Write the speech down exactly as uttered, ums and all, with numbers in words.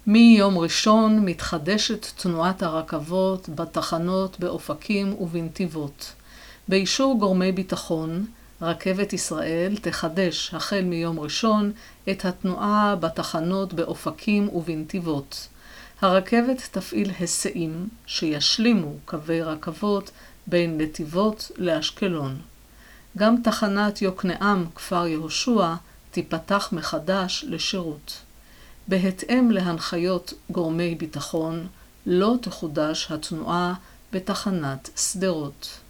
מיום ראשון מתחדשת תנועת הרכבות בתחנות באופקים ובנתיבות. באישור גורמי ביטחון, רכבת ישראל תחדש החל מיום ראשון את התנועה בתחנות באופקים ובנתיבות. הרכבת תפעיל היסעים שישלימו קווי רכבות בין נתיבות לאשקלון. גם תחנת יוקנעם כפר יהושע תיפתח מחדש לשירות. בהתאם להנחיות גורמי ביטחון, לא תחודש התנועה בתחנת שדרות.